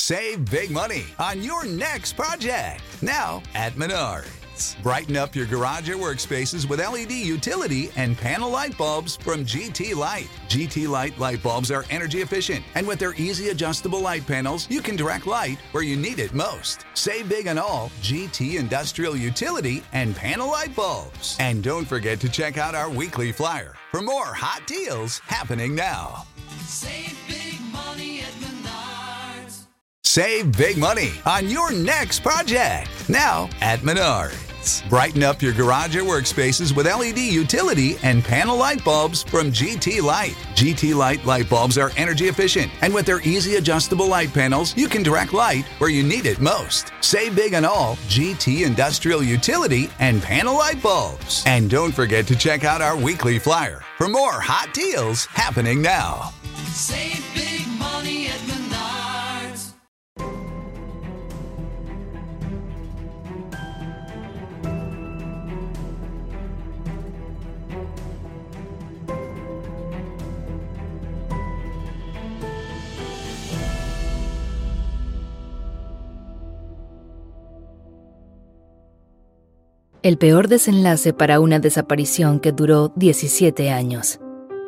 Save big money on your next project. Now at Menards. Brighten up your garage or workspaces with LED utility and panel light bulbs from GT Light. GT Light light bulbs are energy efficient, and with their easy adjustable light panels, you can direct light where you need it most. Save big on all GT industrial utility and panel light bulbs. And don't forget to check out our weekly flyer for more hot deals happening now. Save big money at Menards. Save big money on your next project. Now at Menards. Brighten up your garage or workspaces with LED utility and panel light bulbs from GT Light. GT Light light bulbs are energy efficient, and with their easy adjustable light panels, you can direct light where you need it most. Save big on all GT industrial utility and panel light bulbs. And don't forget to check out our weekly flyer for more hot deals happening now. Save big money at Menards. El peor desenlace para una desaparición que duró 17 años.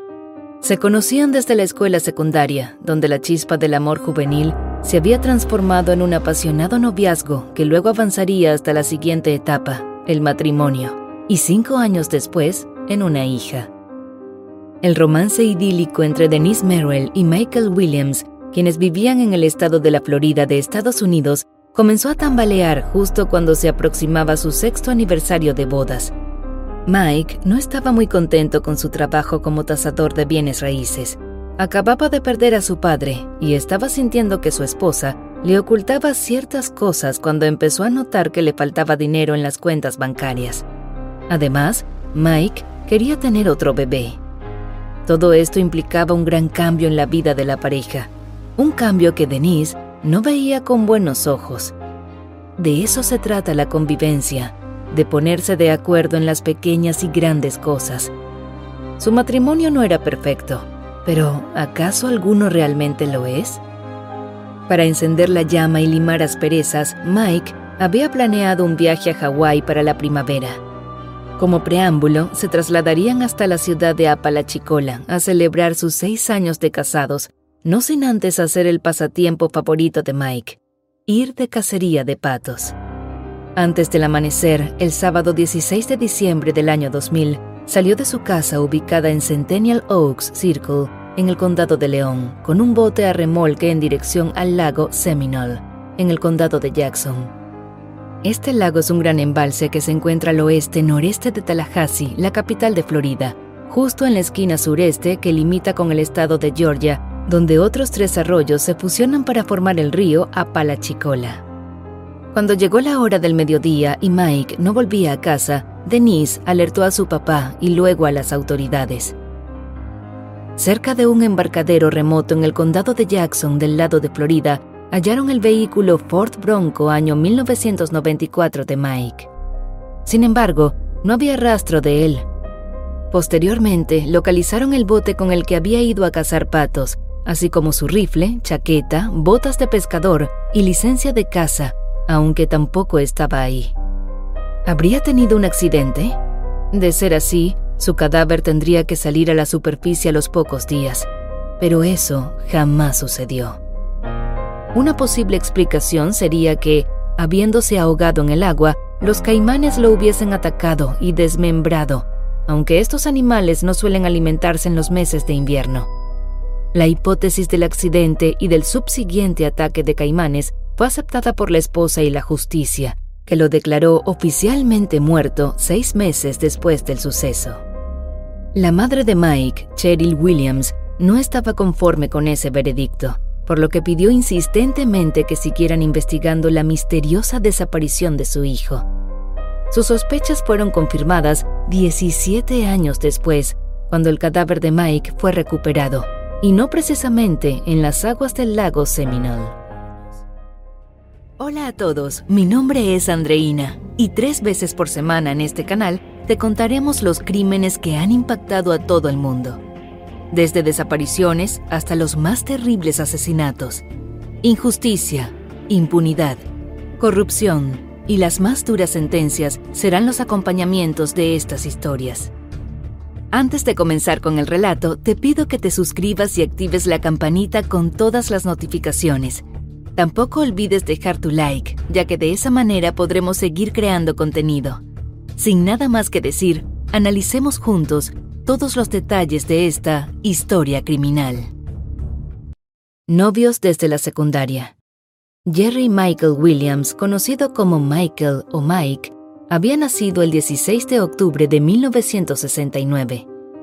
Se conocían desde la escuela secundaria, donde la chispa del amor juvenil se había transformado en un apasionado noviazgo que luego avanzaría hasta la siguiente etapa, el matrimonio, y 5 años después, en una hija. El romance idílico entre Denise Merrill y Michael Williams, quienes vivían en el estado de la Florida de Estados Unidos, comenzó a tambalear justo cuando se aproximaba su 6º aniversario de bodas. Mike no estaba muy contento con su trabajo como tasador de bienes raíces. Acababa de perder a su padre y estaba sintiendo que su esposa le ocultaba ciertas cosas cuando empezó a notar que le faltaba dinero en las cuentas bancarias. Además, Mike quería tener otro bebé. Todo esto implicaba un gran cambio en la vida de la pareja, un cambio que Denise no veía con buenos ojos. De eso se trata la convivencia, de ponerse de acuerdo en las pequeñas y grandes cosas. Su matrimonio no era perfecto, pero ¿acaso alguno realmente lo es? Para encender la llama y limar asperezas, Mike había planeado un viaje a Hawái para la primavera. Como preámbulo, se trasladarían hasta la ciudad de Apalachicola a celebrar sus 6 años de casados, no sin antes hacer el pasatiempo favorito de Mike, ir de cacería de patos. Antes del amanecer, el sábado 16 de diciembre del año 2000, salió de su casa ubicada en Centennial Oaks Circle, en el condado de León, con un bote a remolque en dirección al lago Seminole, en el condado de Jackson. Este lago es un gran embalse que se encuentra al oeste-noreste de Tallahassee, la capital de Florida, justo en la esquina sureste que limita con el estado de Georgia, donde otros 3 arroyos se fusionan para formar el río Apalachicola. Cuando llegó la hora del mediodía y Mike no volvía a casa, Denise alertó a su papá y luego a las autoridades. Cerca de un embarcadero remoto en el condado de Jackson, del lado de Florida, hallaron el vehículo Ford Bronco año 1994 de Mike. Sin embargo, no había rastro de él. Posteriormente, localizaron el bote con el que había ido a cazar patos, así como su rifle, chaqueta, botas de pescador y licencia de caza, aunque tampoco estaba ahí. ¿Habría tenido un accidente? De ser así, su cadáver tendría que salir a la superficie a los pocos días, pero eso jamás sucedió. Una posible explicación sería que, habiéndose ahogado en el agua, los caimanes lo hubiesen atacado y desmembrado, aunque estos animales no suelen alimentarse en los meses de invierno. La hipótesis del accidente y del subsiguiente ataque de caimanes fue aceptada por la esposa y la justicia, que lo declaró oficialmente muerto 6 meses después del suceso. La madre de Mike, Cheryl Williams, no estaba conforme con ese veredicto, por lo que pidió insistentemente que siguieran investigando la misteriosa desaparición de su hijo. Sus sospechas fueron confirmadas 17 años después, cuando el cadáver de Mike fue recuperado, y no precisamente en las aguas del lago Seminole. Hola a todos, mi nombre es Andreina, y 3 veces por semana en este canal te contaremos los crímenes que han impactado a todo el mundo. Desde desapariciones hasta los más terribles asesinatos. Injusticia, impunidad, corrupción y las más duras sentencias serán los acompañamientos de estas historias. Antes de comenzar con el relato, te pido que te suscribas y actives la campanita con todas las notificaciones. Tampoco olvides dejar tu like, ya que de esa manera podremos seguir creando contenido. Sin nada más que decir, analicemos juntos todos los detalles de esta historia criminal. Novios desde la secundaria. Jerry Michael Williams, conocido como Michael o Mike, había nacido el 16 de octubre de 1969.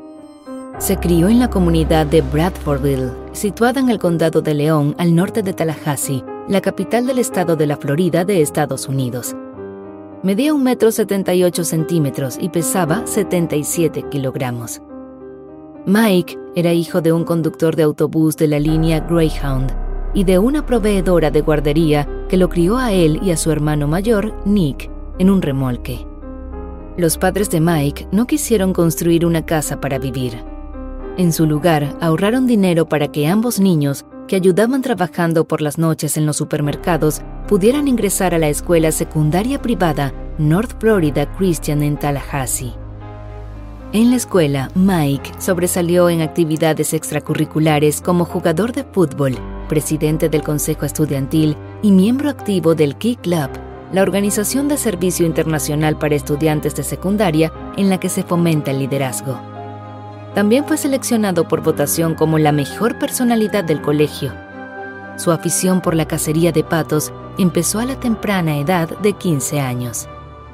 Se crió en la comunidad de Bradfordville, situada en el condado de León, al norte de Tallahassee, la capital del estado de la Florida de Estados Unidos. Medía 1,78 metros y pesaba 77 kilogramos. Mike era hijo de un conductor de autobús de la línea Greyhound y de una proveedora de guardería que lo crió a él y a su hermano mayor, Nick, en un remolque. Los padres de Mike no quisieron construir una casa para vivir. En su lugar, ahorraron dinero para que ambos niños, que ayudaban trabajando por las noches en los supermercados, pudieran ingresar a la escuela secundaria privada North Florida Christian en Tallahassee. En la escuela, Mike sobresalió en actividades extracurriculares como jugador de fútbol, presidente del consejo estudiantil y miembro activo del Key Club, la organización de servicio internacional para estudiantes de secundaria en la que se fomenta el liderazgo. También fue seleccionado por votación como la mejor personalidad del colegio. Su afición por la cacería de patos empezó a la temprana edad de 15 años.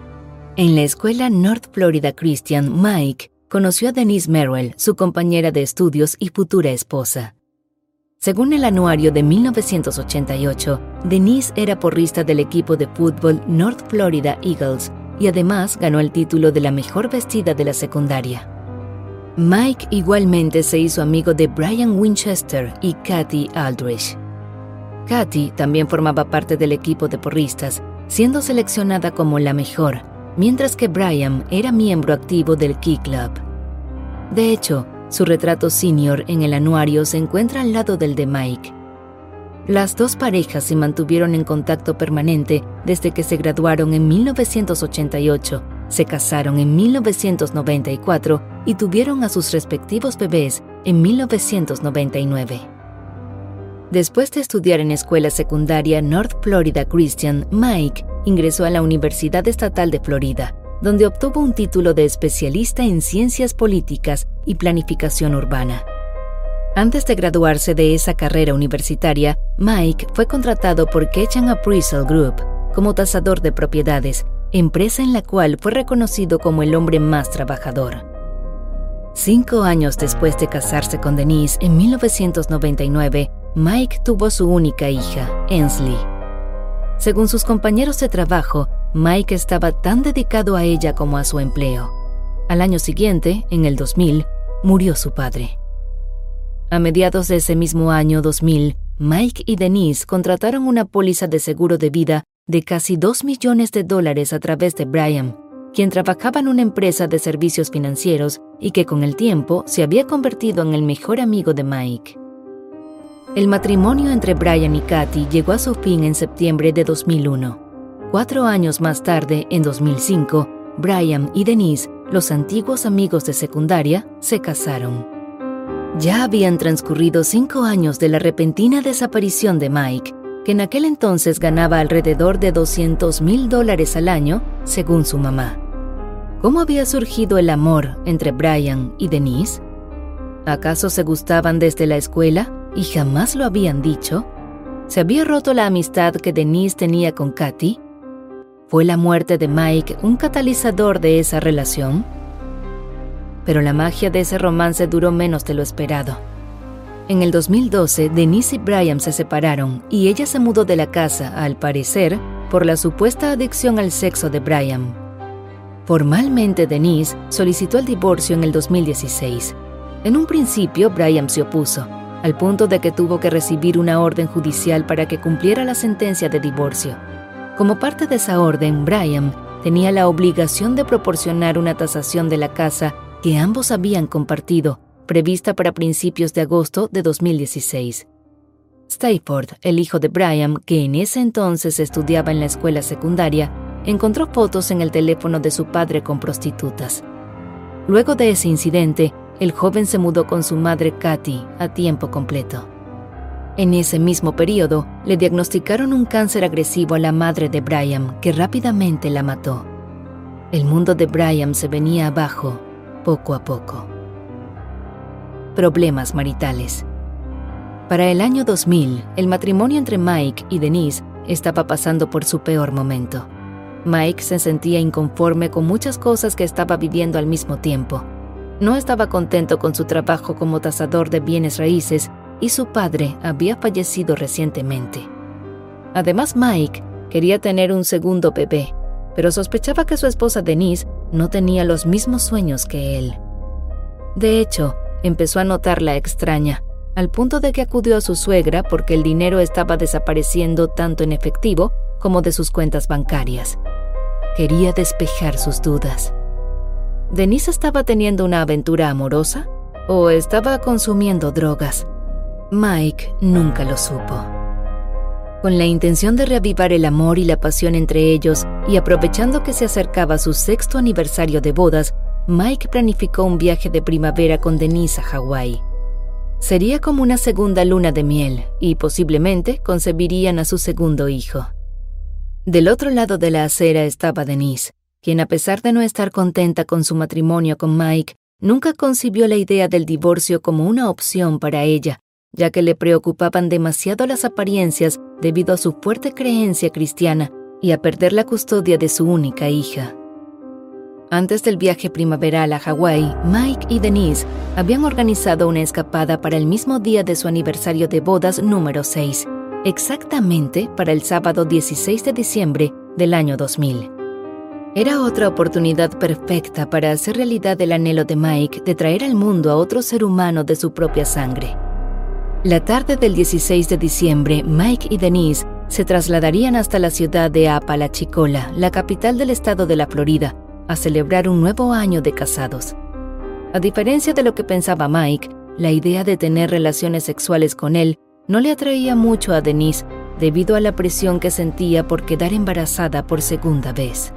En la escuela North Florida Christian, Mike conoció a Denise Merrill, su compañera de estudios y futura esposa. Según el anuario de 1988, Denise era porrista del equipo de fútbol North Florida Eagles y además ganó el título de la mejor vestida de la secundaria. Mike igualmente se hizo amigo de Brian Winchester y Kathy Aldrich. Kathy también formaba parte del equipo de porristas, siendo seleccionada como la mejor, mientras que Brian era miembro activo del Key Club. De hecho, su retrato senior en el anuario se encuentra al lado del de Mike. Las dos parejas se mantuvieron en contacto permanente desde que se graduaron en 1988, se casaron en 1994 y tuvieron a sus respectivos bebés en 1999. Después de estudiar en escuela secundaria North Florida Christian, Mike ingresó a la Universidad Estatal de Florida, donde obtuvo un título de especialista en ciencias políticas y planificación urbana. Antes de graduarse de esa carrera universitaria, Mike fue contratado por Ketchum Appraisal Group como tasador de propiedades, empresa en la cual fue reconocido como el hombre más trabajador. 5 años después de casarse con Denise en 1999, Mike tuvo su única hija, Ensley. Según sus compañeros de trabajo, Mike estaba tan dedicado a ella como a su empleo. Al año siguiente, en el 2000, murió su padre. A mediados de ese mismo año 2000, Mike y Denise contrataron una póliza de seguro de vida de casi $2 millones a través de Brian, quien trabajaba en una empresa de servicios financieros y que con el tiempo se había convertido en el mejor amigo de Mike. El matrimonio entre Brian y Kathy llegó a su fin en septiembre de 2001. 4 años más tarde, en 2005, Brian y Denise, los antiguos amigos de secundaria, se casaron. Ya habían transcurrido 5 años de la repentina desaparición de Mike, que en aquel entonces ganaba alrededor de $200,000 al año, según su mamá. ¿Cómo había surgido el amor entre Brian y Denise? ¿Acaso se gustaban desde la escuela y jamás lo habían dicho? ¿Se había roto la amistad que Denise tenía con Kathy? ¿Fue la muerte de Mike un catalizador de esa relación? Pero la magia de ese romance duró menos de lo esperado. En el 2012, Denise y Brian se separaron y ella se mudó de la casa, al parecer, por la supuesta adicción al sexo de Brian. Formalmente, Denise solicitó el divorcio en el 2016. En un principio, Brian se opuso, al punto de que tuvo que recibir una orden judicial para que cumpliera la sentencia de divorcio. Como parte de esa orden, Brian tenía la obligación de proporcionar una tasación de la casa que ambos habían compartido, prevista para principios de agosto de 2016. Stafford, el hijo de Brian, que en ese entonces estudiaba en la escuela secundaria, encontró fotos en el teléfono de su padre con prostitutas. Luego de ese incidente, el joven se mudó con su madre Kathy a tiempo completo. En ese mismo periodo, le diagnosticaron un cáncer agresivo a la madre de Brian, que rápidamente la mató. El mundo de Brian se venía abajo, poco a poco. Problemas maritales. Para el año 2000, el matrimonio entre Mike y Denise estaba pasando por su peor momento. Mike se sentía inconforme con muchas cosas que estaba viviendo al mismo tiempo. No estaba contento con su trabajo como tasador de bienes raíces y su padre había fallecido recientemente. Además, Mike quería tener un segundo bebé, pero sospechaba que su esposa Denise no tenía los mismos sueños que él. De hecho, empezó a notarla extraña, al punto de que acudió a su suegra porque el dinero estaba desapareciendo tanto en efectivo como de sus cuentas bancarias. Quería despejar sus dudas. ¿Denise estaba teniendo una aventura amorosa o estaba consumiendo drogas? Mike nunca lo supo. Con la intención de reavivar el amor y la pasión entre ellos y aprovechando que se acercaba su 6º aniversario de bodas, Mike planificó un viaje de primavera con Denise a Hawái. Sería como una segunda luna de miel y posiblemente concebirían a su segundo hijo. Del otro lado de la acera estaba Denise, quien a pesar de no estar contenta con su matrimonio con Mike, nunca concibió la idea del divorcio como una opción para ella, ya que le preocupaban demasiado las apariencias debido a su fuerte creencia cristiana y a perder la custodia de su única hija. Antes del viaje primaveral a Hawái, Mike y Denise habían organizado una escapada para el mismo día de su aniversario de bodas número 6, exactamente para el sábado 16 de diciembre del año 2000. Era otra oportunidad perfecta para hacer realidad el anhelo de Mike de traer al mundo a otro ser humano de su propia sangre. La tarde del 16 de diciembre, Mike y Denise se trasladarían hasta la ciudad de Apalachicola, la capital del estado de la Florida, a celebrar un nuevo año de casados. A diferencia de lo que pensaba Mike, la idea de tener relaciones sexuales con él no le atraía mucho a Denise debido a la presión que sentía por quedar embarazada por segunda vez.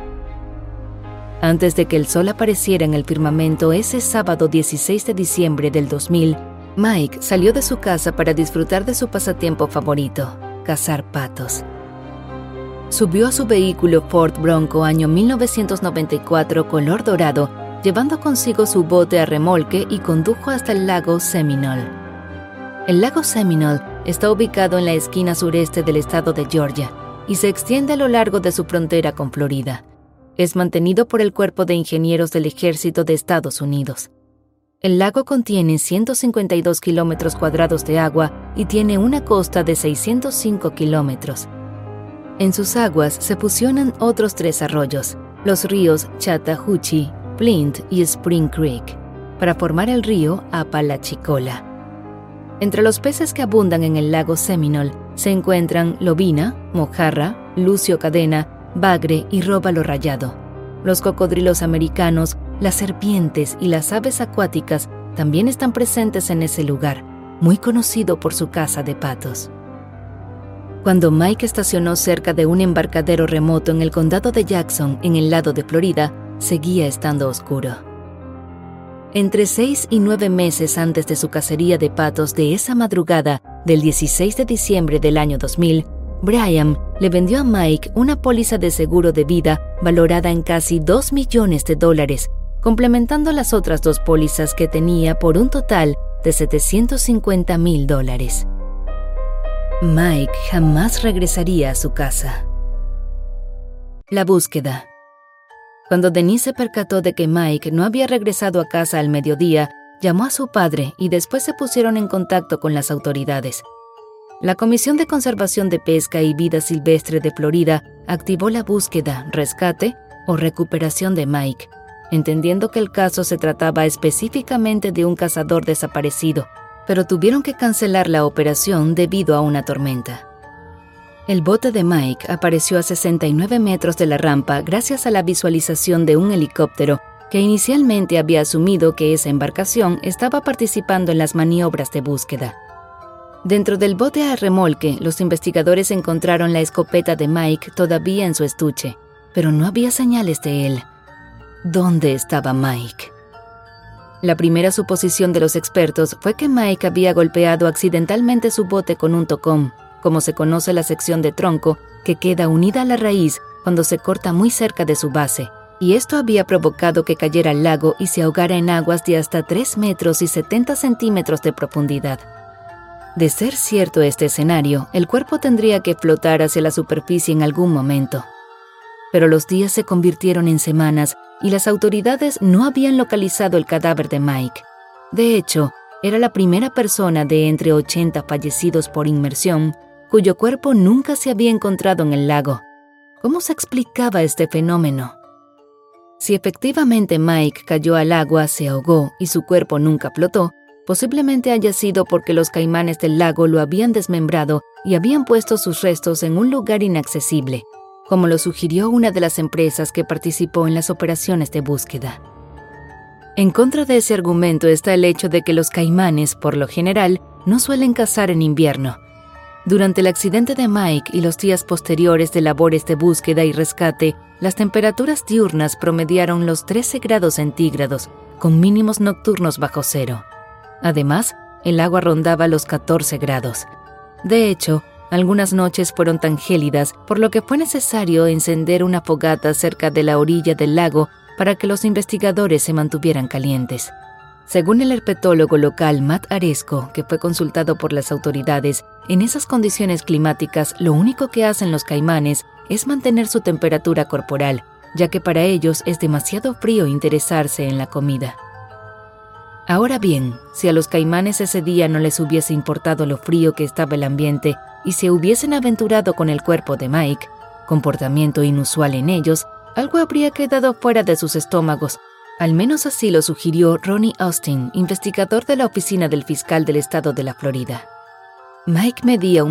Antes de que el sol apareciera en el firmamento ese sábado 16 de diciembre del 2000, Mike salió de su casa para disfrutar de su pasatiempo favorito, cazar patos. Subió a su vehículo Ford Bronco año 1994 color dorado, llevando consigo su bote a remolque y condujo hasta el lago Seminole. El lago Seminole está ubicado en la esquina sureste del estado de Georgia y se extiende a lo largo de su frontera con Florida. Es mantenido por el Cuerpo de Ingenieros del Ejército de Estados Unidos. El lago contiene 152 kilómetros cuadrados de agua y tiene una costa de 605 kilómetros. En sus aguas se fusionan otros 3 arroyos, los ríos Chattahoochee, Flint y Spring Creek, para formar el río Apalachicola. Entre los peces que abundan en el lago Seminole se encuentran lobina, mojarra, lucio cadena, bagre y róbalo rayado. Los cocodrilos americanos, las serpientes y las aves acuáticas también están presentes en ese lugar, muy conocido por su caza de patos. Cuando Mike estacionó cerca de un embarcadero remoto en el condado de Jackson, en el lado de Florida, seguía estando oscuro. Entre 6 y 9 meses antes de su cacería de patos de esa madrugada del 16 de diciembre del año 2000, Brian le vendió a Mike una póliza de seguro de vida valorada en casi $2 millones, complementando las otras 2 pólizas que tenía por un total de $750,000. Mike jamás regresaría a su casa. La búsqueda. Cuando Denise se percató de que Mike no había regresado a casa al mediodía, llamó a su padre y después se pusieron en contacto con las autoridades. La Comisión de Conservación de Pesca y Vida Silvestre de Florida activó la búsqueda, rescate o recuperación de Mike, entendiendo que el caso se trataba específicamente de un cazador desaparecido, pero tuvieron que cancelar la operación debido a una tormenta. El bote de Mike apareció a 69 metros de la rampa gracias a la visualización de un helicóptero que inicialmente había asumido que esa embarcación estaba participando en las maniobras de búsqueda. Dentro del bote a remolque, los investigadores encontraron la escopeta de Mike todavía en su estuche, pero no había señales de él. ¿Dónde estaba Mike? La primera suposición de los expertos fue que Mike había golpeado accidentalmente su bote con un tocón, como se conoce la sección de tronco que queda unida a la raíz cuando se corta muy cerca de su base, y esto había provocado que cayera al lago y se ahogara en aguas de hasta 3 metros y 70 centímetros de profundidad. De ser cierto este escenario, el cuerpo tendría que flotar hacia la superficie en algún momento. Pero los días se convirtieron en semanas y las autoridades no habían localizado el cadáver de Mike. De hecho, era la primera persona de entre 80 fallecidos por inmersión cuyo cuerpo nunca se había encontrado en el lago. ¿Cómo se explicaba este fenómeno? Si efectivamente Mike cayó al agua, se ahogó y su cuerpo nunca flotó, posiblemente haya sido porque los caimanes del lago lo habían desmembrado y habían puesto sus restos en un lugar inaccesible, como lo sugirió una de las empresas que participó en las operaciones de búsqueda. En contra de ese argumento está el hecho de que los caimanes, por lo general, no suelen cazar en invierno. Durante el accidente de Mike y los días posteriores de labores de búsqueda y rescate, las temperaturas diurnas promediaron los 13 grados centígrados, con mínimos nocturnos bajo cero. Además, el agua rondaba los 14 grados. De hecho, algunas noches fueron tan gélidas, por lo que fue necesario encender una fogata cerca de la orilla del lago para que los investigadores se mantuvieran calientes. Según el herpetólogo local Matt Aresco, que fue consultado por las autoridades, en esas condiciones climáticas lo único que hacen los caimanes es mantener su temperatura corporal, ya que para ellos es demasiado frío interesarse en la comida. Ahora bien, si a los caimanes ese día no les hubiese importado lo frío que estaba el ambiente y se hubiesen aventurado con el cuerpo de Mike, comportamiento inusual en ellos, algo habría quedado fuera de sus estómagos. Al menos así lo sugirió Ronnie Austin, investigador de la oficina del fiscal del estado de la Florida. Mike medía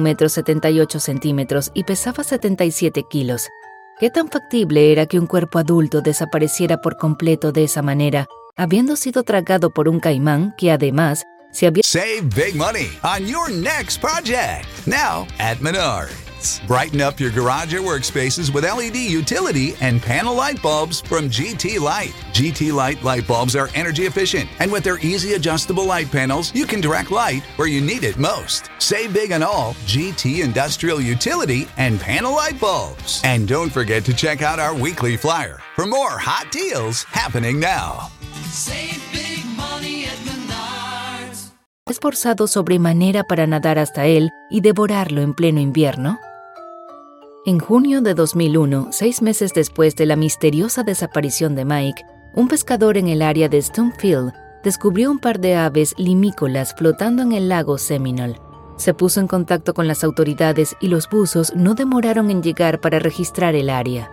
1,78 metros y pesaba 77 kilos. ¿Qué tan factible era que un cuerpo adulto desapareciera por completo de esa manera, habiendo sido tragado por un caimán que además se había... Save big money on your next project. Now at Menards. Brighten up your garage or workspaces with LED utility and panel light bulbs from GT Light. GT Light light bulbs are energy efficient, and with their easy adjustable light panels, you can direct light where you need it most. Save big on all GT industrial utility and panel light bulbs. And don't forget to check out our weekly flyer for more hot deals happening now. Save big money at Menards. esforzado sobremanera para nadar hasta él y devorarlo en pleno invierno? En junio de 2001, 6 meses después de la misteriosa desaparición de Mike, un pescador en el área de Stonefield descubrió un par de aves limícolas flotando en el lago Seminole. Se puso en contacto con las autoridades y los buzos no demoraron en llegar para registrar el área.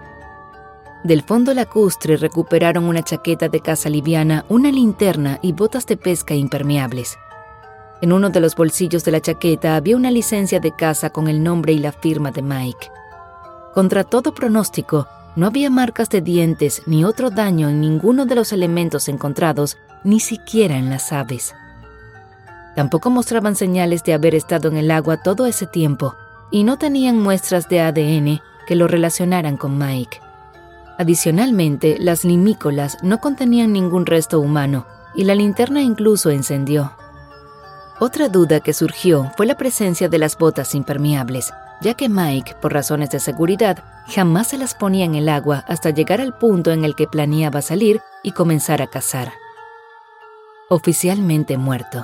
Del fondo lacustre recuperaron una chaqueta de caza liviana, una linterna y botas de pesca impermeables. En uno de los bolsillos de la chaqueta había una licencia de caza con el nombre y la firma de Mike. Contra todo pronóstico, no había marcas de dientes ni otro daño en ninguno de los elementos encontrados, ni siquiera en las aves. Tampoco mostraban señales de haber estado en el agua todo ese tiempo y no tenían muestras de ADN que lo relacionaran con Mike. Adicionalmente, las limícolas no contenían ningún resto humano y la linterna incluso encendió. Otra duda que surgió fue la presencia de las botas impermeables, ya que Mike, por razones de seguridad, jamás se las ponía en el agua hasta llegar al punto en el que planeaba salir y comenzar a cazar. Oficialmente muerto.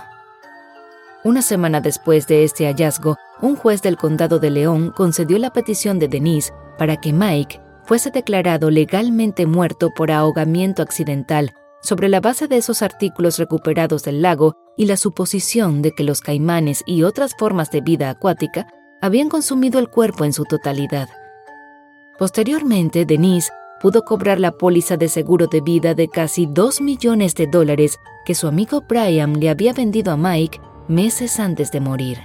Una semana después de este hallazgo, un juez del condado de León concedió la petición de Denise para que Mike fuese declarado legalmente muerto por ahogamiento accidental sobre la base de esos artículos recuperados del lago y la suposición de que los caimanes y otras formas de vida acuática habían consumido el cuerpo en su totalidad. Posteriormente, Denise pudo cobrar la póliza de seguro de vida de casi $2 millones que su amigo Brian le había vendido a Mike meses antes de morir.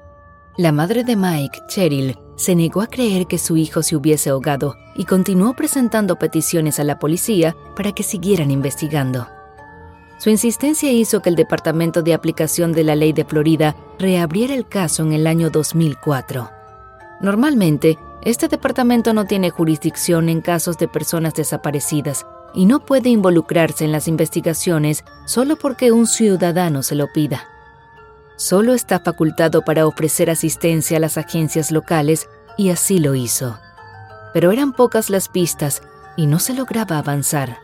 La madre de Mike, Cheryl, se negó a creer que su hijo se hubiese ahogado y continuó presentando peticiones a la policía para que siguieran investigando. Su insistencia hizo que el Departamento de Aplicación de la Ley de Florida reabriera el caso en el año 2004. Normalmente, este departamento no tiene jurisdicción en casos de personas desaparecidas y no puede involucrarse en las investigaciones solo porque un ciudadano se lo pida. Solo está facultado para ofrecer asistencia a las agencias locales y así lo hizo. Pero eran pocas las pistas y no se lograba avanzar.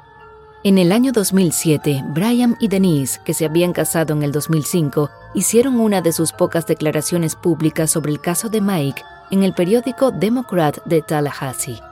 En el año 2007, Brian y Denise, que se habían casado en el 2005, hicieron una de sus pocas declaraciones públicas sobre el caso de Mike en el periódico Democrat de Tallahassee.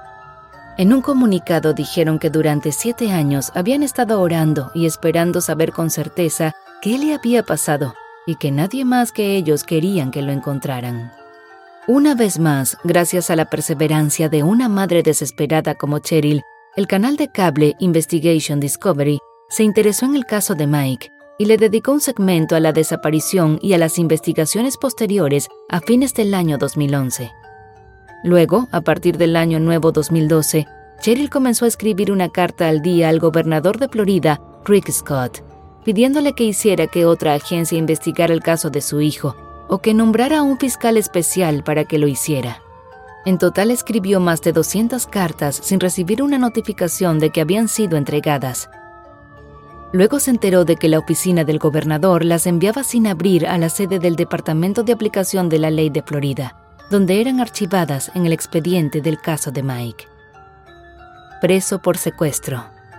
En un comunicado dijeron que durante 7 años habían estado orando y esperando saber con certeza qué le había pasado y que nadie más que ellos querían que lo encontraran. Una vez más, gracias a la perseverancia de una madre desesperada como Cheryl, el canal de cable Investigation Discovery se interesó en el caso de Mike y le dedicó un segmento a la desaparición y a las investigaciones posteriores a fines del año 2011. Luego, a partir del año nuevo 2012, Cheryl comenzó a escribir una carta al día al gobernador de Florida, Rick Scott, pidiéndole que hiciera que otra agencia investigara el caso de su hijo o que nombrara a un fiscal especial para que lo hiciera. En total escribió más de 200 cartas sin recibir una notificación de que habían sido entregadas. Luego se enteró de que la oficina del gobernador las enviaba sin abrir a la sede del Departamento de Aplicación de la Ley de Florida, donde eran archivadas en el expediente del caso de Mike. Preso por secuestro.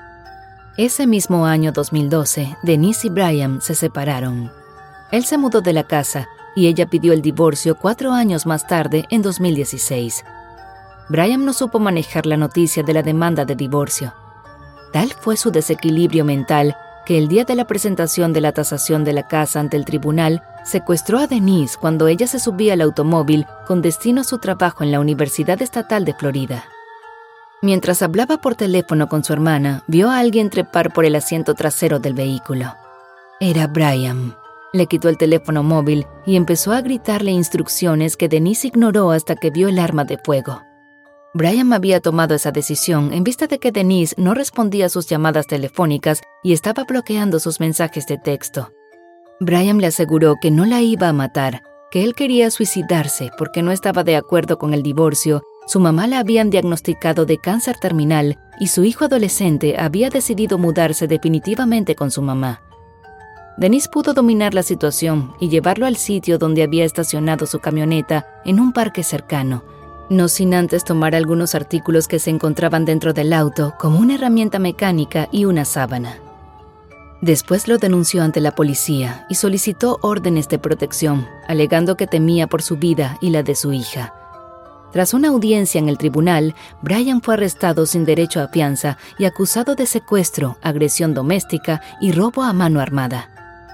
Ese mismo año 2012, Denise y Brian se separaron. Él se mudó de la casa y ella pidió el divorcio 4 años más tarde, en 2016. Brian no supo manejar la noticia de la demanda de divorcio. Tal fue su desequilibrio mental que el día de la presentación de la tasación de la casa ante el tribunal, secuestró a Denise cuando ella se subía al automóvil con destino a su trabajo en la Universidad Estatal de Florida. Mientras hablaba por teléfono con su hermana, vio a alguien trepar por el asiento trasero del vehículo. Era Brian. Le quitó el teléfono móvil y empezó a gritarle instrucciones que Denise ignoró hasta que vio el arma de fuego. Brian había tomado esa decisión en vista de que Denise no respondía a sus llamadas telefónicas y estaba bloqueando sus mensajes de texto. Brian le aseguró que no la iba a matar, que él quería suicidarse porque no estaba de acuerdo con el divorcio, su mamá la habían diagnosticado de cáncer terminal y su hijo adolescente había decidido mudarse definitivamente con su mamá. Denise pudo dominar la situación y llevarlo al sitio donde había estacionado su camioneta en un parque cercano, no sin antes tomar algunos artículos que se encontraban dentro del auto, como una herramienta mecánica y una sábana. Después lo denunció ante la policía y solicitó órdenes de protección, alegando que temía por su vida y la de su hija. Tras una audiencia en el tribunal, Brian fue arrestado sin derecho a fianza y acusado de secuestro, agresión doméstica y robo a mano armada.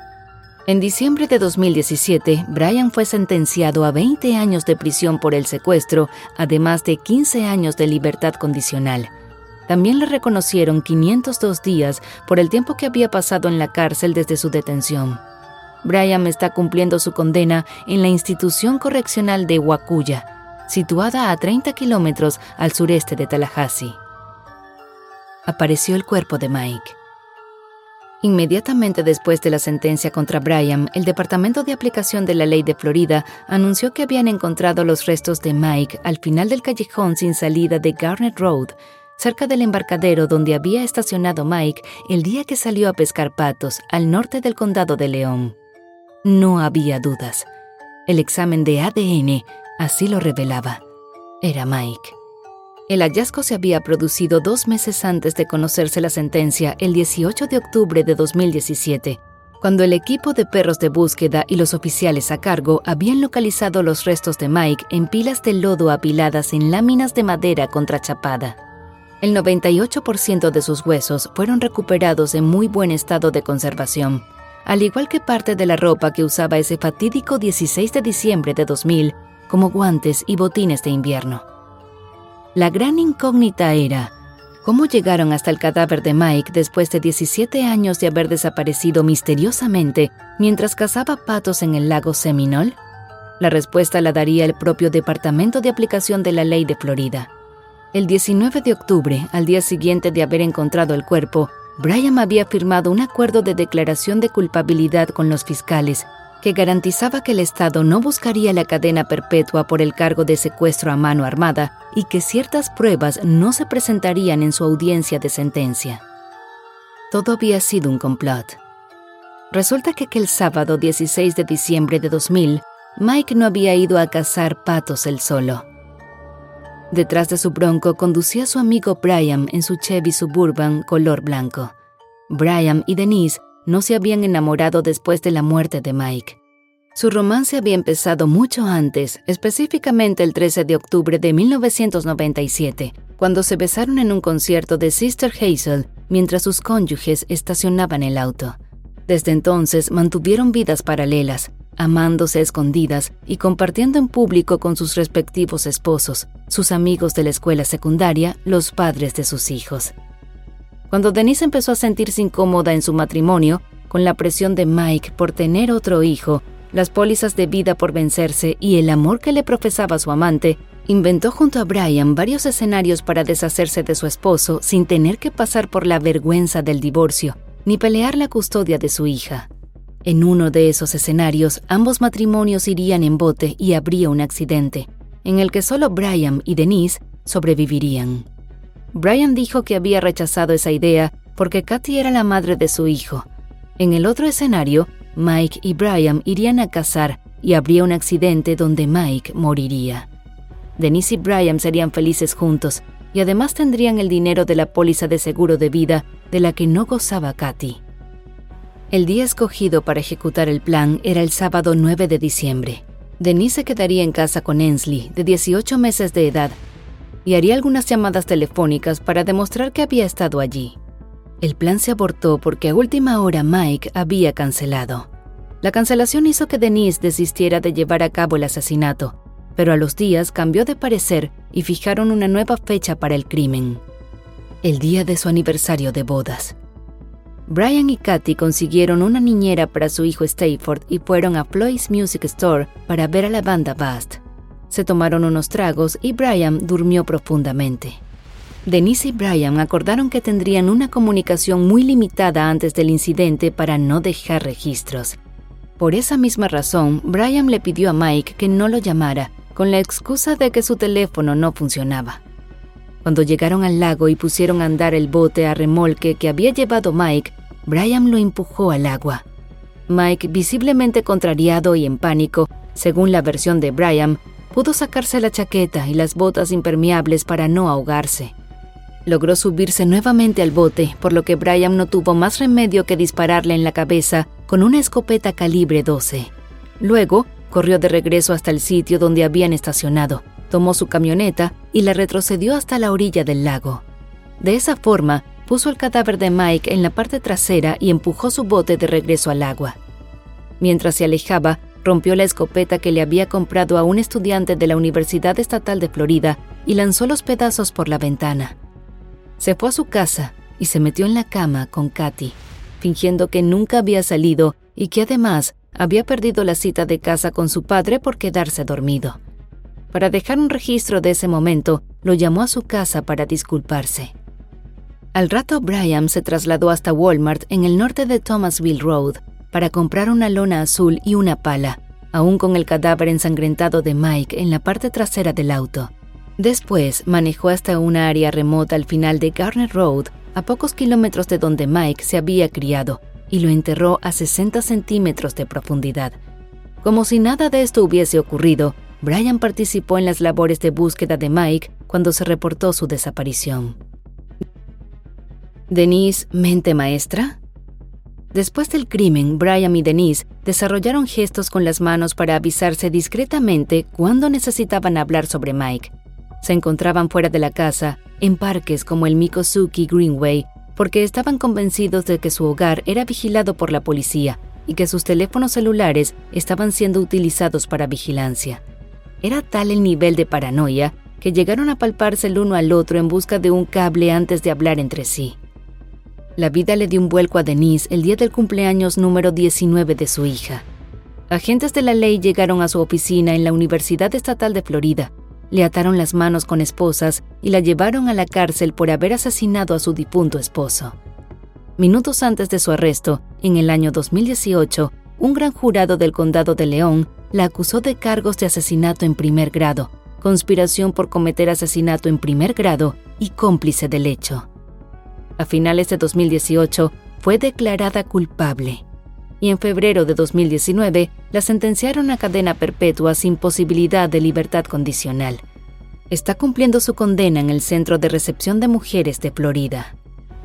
En diciembre de 2017, Brian fue sentenciado a 20 años de prisión por el secuestro, además de 15 años de libertad condicional. También le reconocieron 502 días por el tiempo que había pasado en la cárcel desde su detención. Brian está cumpliendo su condena en la institución correccional de Wakuya, situada a 30 kilómetros al sureste de Tallahassee. Apareció el cuerpo de Mike. Inmediatamente después de la sentencia contra Brian, el Departamento de Aplicación de la Ley de Florida anunció que habían encontrado los restos de Mike al final del callejón sin salida de Garnet Road, cerca del embarcadero donde había estacionado Mike el día que salió a pescar patos al norte del condado de León. No había dudas. El examen de ADN así lo revelaba. Era Mike. El hallazgo se había producido 2 meses antes de conocerse la sentencia, el 18 de octubre de 2017, cuando el equipo de perros de búsqueda y los oficiales a cargo habían localizado los restos de Mike en pilas de lodo apiladas en láminas de madera contrachapada. El 98% de sus huesos fueron recuperados en muy buen estado de conservación, al igual que parte de la ropa que usaba ese fatídico 16 de diciembre de 2000, como guantes y botines de invierno. La gran incógnita era, ¿cómo llegaron hasta el cadáver de Mike después de 17 años de haber desaparecido misteriosamente mientras cazaba patos en el lago Seminole? La respuesta la daría el propio Departamento de Aplicación de la Ley de Florida. El 19 de octubre, al día siguiente de haber encontrado el cuerpo, Brian había firmado un acuerdo de declaración de culpabilidad con los fiscales que garantizaba que el Estado no buscaría la cadena perpetua por el cargo de secuestro a mano armada y que ciertas pruebas no se presentarían en su audiencia de sentencia. Todo había sido un complot. Resulta que aquel sábado 16 de diciembre de 2000, Mike no había ido a cazar patos él solo. Detrás de su Bronco conducía a su amigo Brian en su Chevy Suburban color blanco. Brian y Denise no se habían enamorado después de la muerte de Mike. Su romance había empezado mucho antes, específicamente el 13 de octubre de 1997, cuando se besaron en un concierto de Sister Hazel mientras sus cónyuges estacionaban el auto. Desde entonces mantuvieron vidas paralelas, amándose a escondidas y compartiendo en público con sus respectivos esposos, sus amigos de la escuela secundaria, los padres de sus hijos. Cuando Denise empezó a sentirse incómoda en su matrimonio, con la presión de Mike por tener otro hijo, las pólizas de vida por vencerse y el amor que le profesaba su amante, inventó junto a Brian varios escenarios para deshacerse de su esposo sin tener que pasar por la vergüenza del divorcio, ni pelear la custodia de su hija. En uno de esos escenarios, ambos matrimonios irían en bote y habría un accidente, en el que solo Brian y Denise sobrevivirían. Brian dijo que había rechazado esa idea porque Kathy era la madre de su hijo. En el otro escenario, Mike y Brian irían a cazar y habría un accidente donde Mike moriría. Denise y Brian serían felices juntos y además tendrían el dinero de la póliza de seguro de vida de la que no gozaba Kathy. El día escogido para ejecutar el plan era el sábado 9 de diciembre. Denise se quedaría en casa con Ainsley, de 18 meses de edad, y haría algunas llamadas telefónicas para demostrar que había estado allí. El plan se abortó porque a última hora Mike había cancelado. La cancelación hizo que Denise desistiera de llevar a cabo el asesinato, pero a los días cambió de parecer y fijaron una nueva fecha para el crimen: el día de su aniversario de bodas. Brian y Kathy consiguieron una niñera para su hijo Stafford y fueron a Floyd's Music Store para ver a la banda Bast. Se tomaron unos tragos y Brian durmió profundamente. Denise y Brian acordaron que tendrían una comunicación muy limitada antes del incidente para no dejar registros. Por esa misma razón, Brian le pidió a Mike que no lo llamara, con la excusa de que su teléfono no funcionaba. Cuando llegaron al lago y pusieron a andar el bote a remolque que había llevado Mike, Brian lo empujó al agua. Mike, visiblemente contrariado y en pánico, según la versión de Brian, pudo sacarse la chaqueta y las botas impermeables para no ahogarse. Logró subirse nuevamente al bote, por lo que Brian no tuvo más remedio que dispararle en la cabeza con una escopeta calibre 12. Luego, corrió de regreso hasta el sitio donde habían estacionado, tomó su camioneta y la retrocedió hasta la orilla del lago. De esa forma, puso el cadáver de Mike en la parte trasera y empujó su bote de regreso al agua. Mientras se alejaba, rompió la escopeta que le había comprado a un estudiante de la Universidad Estatal de Florida y lanzó los pedazos por la ventana. Se fue a su casa y se metió en la cama con Kathy, fingiendo que nunca había salido y que además había perdido la cita de casa con su padre por quedarse dormido. Para dejar un registro de ese momento, lo llamó a su casa para disculparse. Al rato, Brian se trasladó hasta Walmart en el norte de Thomasville Road para comprar una lona azul y una pala, aún con el cadáver ensangrentado de Mike en la parte trasera del auto. Después, manejó hasta una área remota al final de Garner Road, a pocos kilómetros de donde Mike se había criado, y lo enterró a 60 centímetros de profundidad. Como si nada de esto hubiese ocurrido, Brian participó en las labores de búsqueda de Mike cuando se reportó su desaparición. ¿Denise, mente maestra? Después del crimen, Brian y Denise desarrollaron gestos con las manos para avisarse discretamente cuando necesitaban hablar sobre Mike. Se encontraban fuera de la casa, en parques como el Mikosuki Greenway, porque estaban convencidos de que su hogar era vigilado por la policía y que sus teléfonos celulares estaban siendo utilizados para vigilancia. Era tal el nivel de paranoia que llegaron a palparse el uno al otro en busca de un cable antes de hablar entre sí. La vida le dio un vuelco a Denise el día del cumpleaños número 19 de su hija. Agentes de la ley llegaron a su oficina en la Universidad Estatal de Florida, le ataron las manos con esposas y la llevaron a la cárcel por haber asesinado a su difunto esposo. Minutos antes de su arresto, en el año 2018, un gran jurado del condado de León la acusó de cargos de asesinato en primer grado, conspiración por cometer asesinato en primer grado y cómplice del hecho. A finales de 2018, fue declarada culpable y en febrero de 2019 la sentenciaron a cadena perpetua sin posibilidad de libertad condicional. Está cumpliendo su condena en el Centro de Recepción de Mujeres de Florida.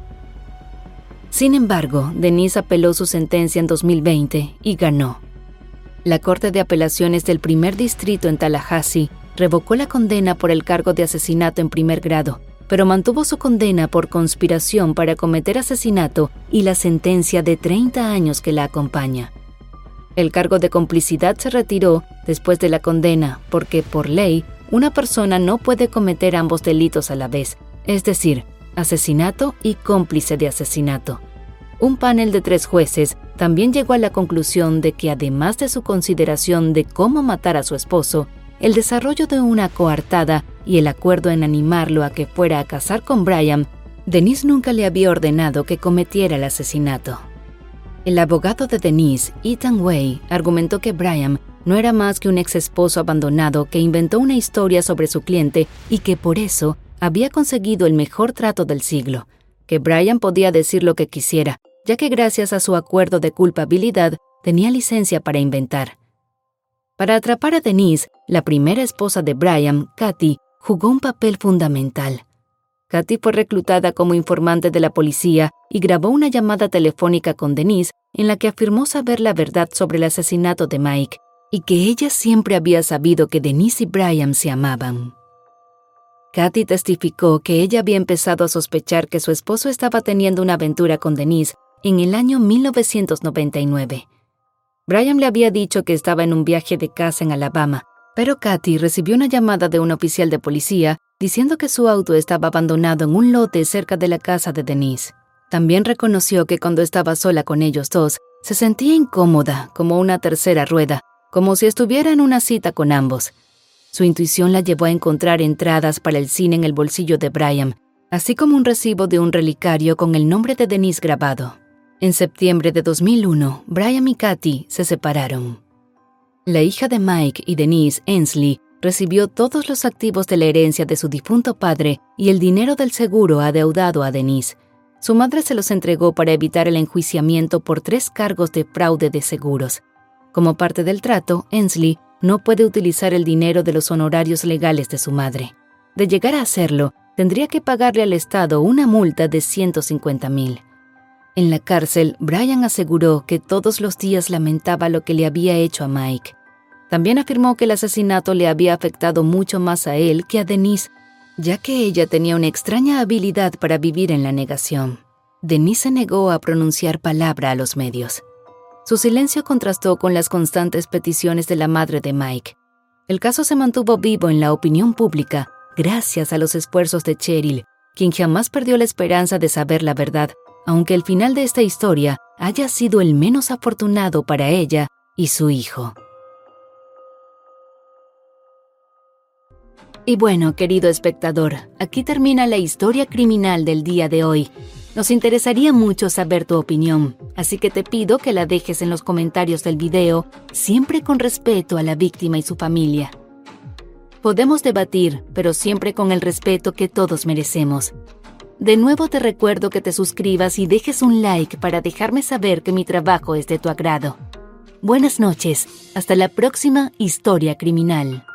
Sin embargo, Denise apeló su sentencia en 2020 y ganó. La Corte de Apelaciones del Primer Distrito en Tallahassee revocó la condena por el cargo de asesinato en primer grado, pero mantuvo su condena por conspiración para cometer asesinato y la sentencia de 30 años que la acompaña. El cargo de complicidad se retiró después de la condena porque, por ley, una persona no puede cometer ambos delitos a la vez, es decir, asesinato y cómplice de asesinato. Un panel de 3 jueces también llegó a la conclusión de que, además de su consideración de cómo matar a su esposo, el desarrollo de una coartada y el acuerdo en animarlo a que fuera a casar con Brian, Denise nunca le había ordenado que cometiera el asesinato. El abogado de Denise, Ethan Way, argumentó que Brian no era más que un ex esposo abandonado que inventó una historia sobre su cliente y que por eso había conseguido el mejor trato del siglo, que Brian podía decir lo que quisiera, ya que gracias a su acuerdo de culpabilidad tenía licencia para inventar. Para atrapar a Denise, la primera esposa de Brian, Kathy, jugó un papel fundamental. Kathy fue reclutada como informante de la policía y grabó una llamada telefónica con Denise en la que afirmó saber la verdad sobre el asesinato de Mike y que ella siempre había sabido que Denise y Brian se amaban. Kathy testificó que ella había empezado a sospechar que su esposo estaba teniendo una aventura con Denise en el año 1999. Brian le había dicho que estaba en un viaje de caza en Alabama, pero Kathy recibió una llamada de un oficial de policía diciendo que su auto estaba abandonado en un lote cerca de la casa de Denise. También reconoció que cuando estaba sola con ellos dos, se sentía incómoda, como una tercera rueda, como si estuviera en una cita con ambos. Su intuición la llevó a encontrar entradas para el cine en el bolsillo de Brian, así como un recibo de un relicario con el nombre de Denise grabado. En septiembre de 2001, Brian y Kathy se separaron. La hija de Mike y Denise, Ainsley, recibió todos los activos de la herencia de su difunto padre y el dinero del seguro adeudado a Denise. Su madre se los entregó para evitar el enjuiciamiento por 3 cargos de fraude de seguros. Como parte del trato, Ainsley no puede utilizar el dinero de los honorarios legales de su madre. De llegar a hacerlo, tendría que pagarle al Estado una multa de $150,000. En la cárcel, Brian aseguró que todos los días lamentaba lo que le había hecho a Mike. También afirmó que el asesinato le había afectado mucho más a él que a Denise, ya que ella tenía una extraña habilidad para vivir en la negación. Denise se negó a pronunciar palabra a los medios. Su silencio contrastó con las constantes peticiones de la madre de Mike. El caso se mantuvo vivo en la opinión pública gracias a los esfuerzos de Cheryl, quien jamás perdió la esperanza de saber la verdad, aunque el final de esta historia haya sido el menos afortunado para ella y su hijo. Y bueno, querido espectador, aquí termina la historia criminal del día de hoy. Nos interesaría mucho saber tu opinión, así que te pido que la dejes en los comentarios del video, siempre con respeto a la víctima y su familia. Podemos debatir, pero siempre con el respeto que todos merecemos. De nuevo te recuerdo que te suscribas y dejes un like para dejarme saber que mi trabajo es de tu agrado. Buenas noches, hasta la próxima historia criminal.